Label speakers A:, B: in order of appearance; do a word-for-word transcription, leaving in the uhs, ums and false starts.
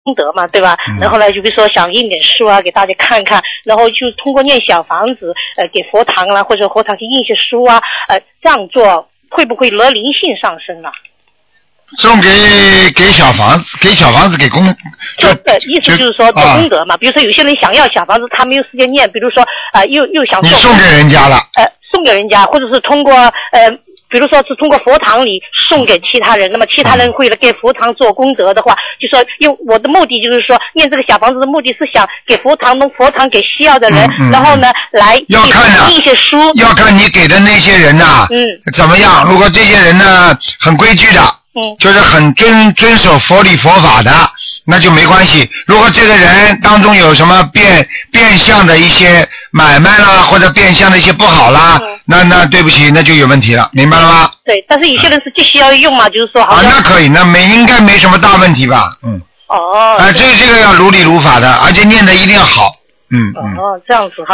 A: 德嘛，对吧？嗯、然后呢，就比如说想印点书啊，给大家看看，然后就通过念小房子，呃，给佛堂啦，或者佛堂去印些书啊，呃，这样做会不会惹灵性上升呢？
B: 送给给小房子，给小房子给功，
A: 就呃，意思就是说做功德嘛。啊、比如说有些人想要小房子，他没有时间念，比如说啊、呃，又又想
B: 你送给人家了，
A: 呃，送给人家，或者是通过呃。比如说是通过佛堂里送给其他人，那么其他人会给佛堂做功德的话，就说因为我的目的就是说念这个小房子的目的是想给佛堂弄佛堂给需要的人，嗯嗯、然后呢来
B: 要看的
A: 一些书，
B: 要看你给的那些人呐、啊，嗯，怎么样？如果这些人呢很规矩的，嗯，就是很遵遵守佛理佛法的，那就没关系。如果这个人当中有什么变变相的一些买卖啦，或者变相的一些不好啦。嗯那那对不起，那就有问题了，明白了吗？
A: 对，但是有些人是继续要用嘛，就是说好像
B: 啊，那可以，那没应该没什么大问题吧？嗯。
A: 哦。
B: 啊，这这个要如理如法的，而且念的一定要好。嗯嗯。
A: 哦，这样子哈。